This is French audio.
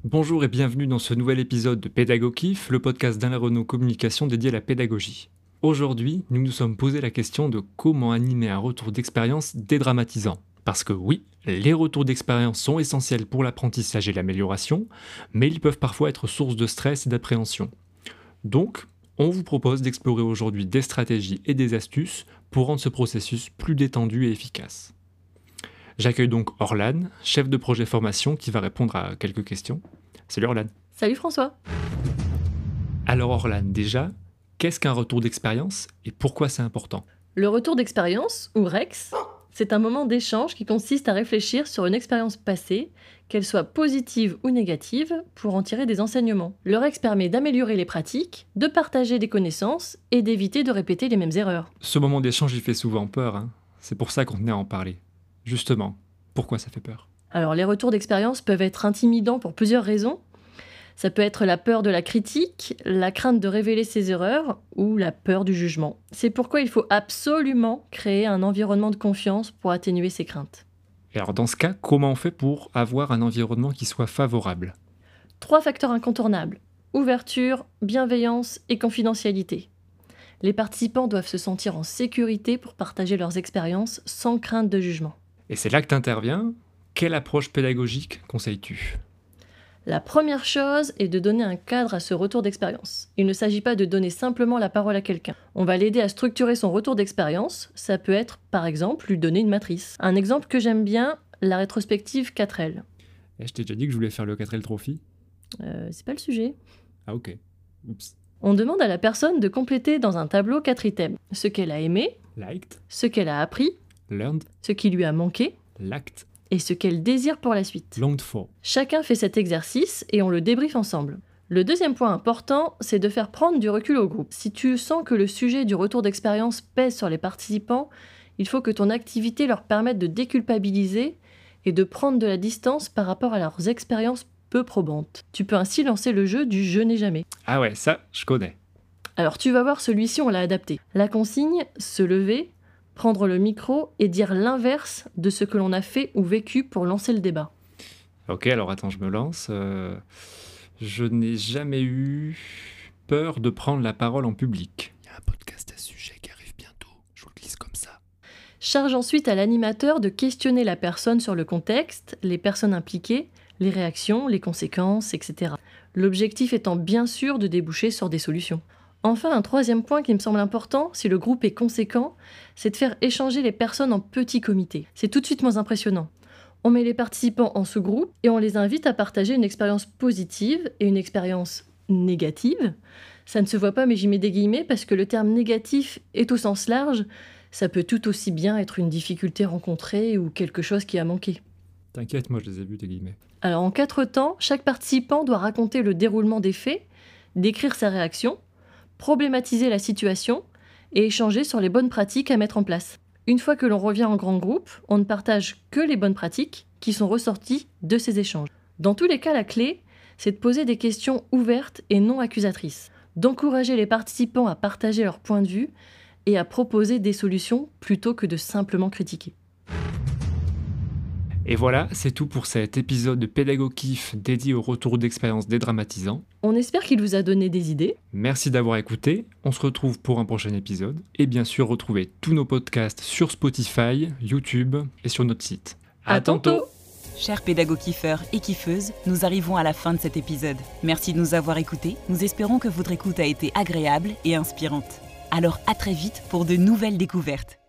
Bonjour et bienvenue dans ce nouvel épisode de Pédago-Kiff, le podcast d'Alain Renaud Communication dédié à la pédagogie. Aujourd'hui, nous nous sommes posé la question de comment animer un retour d'expérience dédramatisant. Parce que oui, les retours d'expérience sont essentiels pour l'apprentissage et l'amélioration, mais ils peuvent parfois être source de stress et d'appréhension. Donc, on vous propose d'explorer aujourd'hui des stratégies et des astuces pour rendre ce processus plus détendu et efficace. J'accueille donc Orlan, chef de projet formation, qui va répondre à quelques questions. Salut Orlan. Salut François. Alors Orlan, déjà, qu'est-ce qu'un retour d'expérience et pourquoi c'est important ? Le retour d'expérience, ou REX, c'est un moment d'échange qui consiste à réfléchir sur une expérience passée, qu'elle soit positive ou négative, pour en tirer des enseignements. Le REX permet d'améliorer les pratiques, de partager des connaissances et d'éviter de répéter les mêmes erreurs. Ce moment d'échange, il fait souvent peur, hein. C'est pour ça qu'on tenait à en parler. Justement, pourquoi ça fait peur ? Alors les retours d'expérience peuvent être intimidants pour plusieurs raisons. Ça peut être la peur de la critique, la crainte de révéler ses erreurs ou la peur du jugement. C'est pourquoi il faut absolument créer un environnement de confiance pour atténuer ces craintes. Et alors dans ce cas, comment on fait pour avoir un environnement qui soit favorable ? 3 facteurs incontournables: ouverture, bienveillance et confidentialité. Les participants doivent se sentir en sécurité pour partager leurs expériences sans crainte de jugement. Et c'est là que tu interviens. Quelle approche pédagogique conseilles-tu ? La première chose est de donner un cadre à ce retour d'expérience. Il ne s'agit pas de donner simplement la parole à quelqu'un. On va l'aider à structurer son retour d'expérience. Ça peut être, par exemple, lui donner une matrice. Un exemple que j'aime bien, la rétrospective 4L. Je t'ai déjà dit que je voulais faire le 4L Trophy. C'est pas le sujet. Ah ok. Oups. On demande à la personne de compléter dans un tableau 4 items. Ce qu'elle a aimé, Liked, ce qu'elle a appris, learned, ce qui lui a manqué, lacked, et ce qu'elle désire pour la suite. longed for. Chacun fait cet exercice et on le débriefe ensemble. Le deuxième point important, c'est de faire prendre du recul au groupe. Si tu sens que le sujet du retour d'expérience pèse sur les participants, il faut que ton activité leur permette de déculpabiliser et de prendre de la distance par rapport à leurs expériences peu probantes. Tu peux ainsi lancer le jeu du « je n'ai jamais ». Ah ouais, ça, je connais. Alors tu vas voir, celui-ci, on l'a adapté. La consigne, se lever, prendre le micro et dire l'inverse de ce que l'on a fait ou vécu pour lancer le débat. Ok, alors attends, je me lance. Je n'ai jamais eu peur de prendre la parole en public. Il y a un podcast à ce sujet qui arrive bientôt. Je vous le glisse comme ça. Charge ensuite à l'animateur de questionner la personne sur le contexte, les personnes impliquées, les réactions, les conséquences, etc. L'objectif étant bien sûr de déboucher sur des solutions. Enfin, un troisième point qui me semble important, si le groupe est conséquent, c'est de faire échanger les personnes en petits comités. C'est tout de suite moins impressionnant. On met les participants en sous-groupe et on les invite à partager une expérience positive et une expérience négative. Ça ne se voit pas, mais j'y mets des guillemets parce que le terme négatif est au sens large. Ça peut tout aussi bien être une difficulté rencontrée ou quelque chose qui a manqué. T'inquiète, moi je les ai vus, tes guillemets. Alors en 4 temps, chaque participant doit raconter le déroulement des faits, décrire sa réaction, problématiser la situation et échanger sur les bonnes pratiques à mettre en place. Une fois que l'on revient en grand groupe, on ne partage que les bonnes pratiques qui sont ressorties de ces échanges. Dans tous les cas, la clé, c'est de poser des questions ouvertes et non accusatrices, d'encourager les participants à partager leur point de vue et à proposer des solutions plutôt que de simplement critiquer. Et voilà, c'est tout pour cet épisode de Pédago-Kiff dédié au retour d'expérience dédramatisant. On espère qu'il vous a donné des idées. Merci d'avoir écouté, on se retrouve pour un prochain épisode. Et bien sûr, retrouvez tous nos podcasts sur Spotify, YouTube et sur notre site. À tantôt. Chers pédago-kiffeurs et kiffeuses, nous arrivons à la fin de cet épisode. Merci de nous avoir écoutés, nous espérons que votre écoute a été agréable et inspirante. Alors à très vite pour de nouvelles découvertes.